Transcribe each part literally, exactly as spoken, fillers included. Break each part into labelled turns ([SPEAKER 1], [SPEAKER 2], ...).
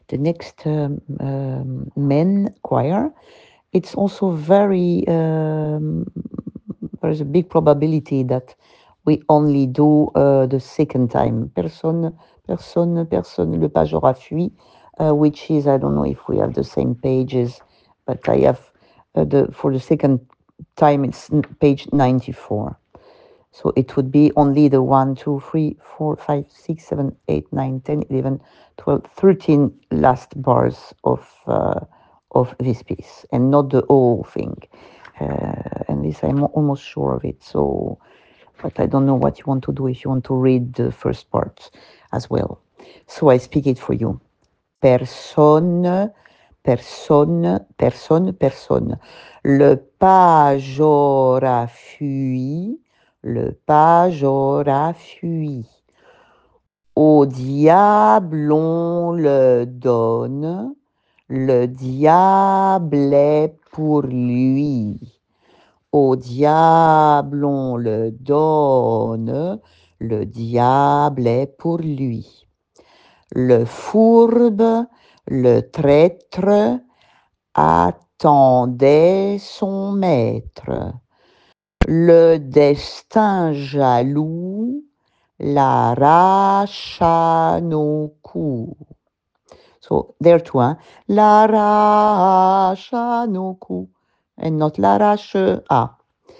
[SPEAKER 1] the next um, um, men choir, it's also very, um, there's a big probability that we only do uh, the second time. Personne, personne, personne, le page aura fui, uh, which is, I don't know if we have the same pages, but I have uh, the, for the second time, it's page ninety-four. So it would be only the one, two, three, four, five, six, seven, eight, nine, ten, eleven, twelve, thirteen last bars of uh, of this piece, and not the whole thing. Uh, and this, I'm almost sure of it. So, but I don't know what you want to do if you want to read the first part as well. So I speak it for you. Personne, personne, personne, personne. Le page aura fui, le page aura fui. Au diable on le donne, le diable est pour lui. Au diable on le donne, le diable est pour lui. Le fourbe, le traître, attendait son maître. Le destin jaloux l'arrache à nos coups. So, there too, hein? L'arrache à nos coups. And not l'arrache à.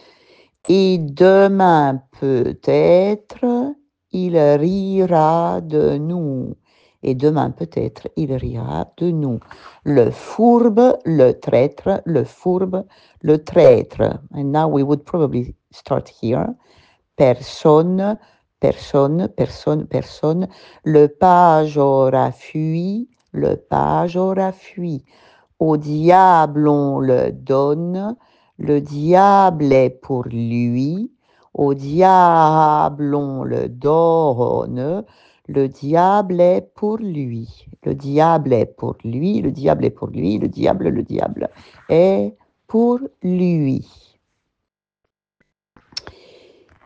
[SPEAKER 1] Et demain peut-être il rira de nous. Et demain peut-être il rira de nous. Le fourbe, le traître, le fourbe, le traître. And now we would probably start here. Personne, personne, personne, personne. Le page aura fui, le page aura fui. Au diable on le donne, le diable est pour lui. Au diable on le donne, le diable est pour lui. Le diable est pour lui, le diable est pour lui, le diable, le diable est pour lui.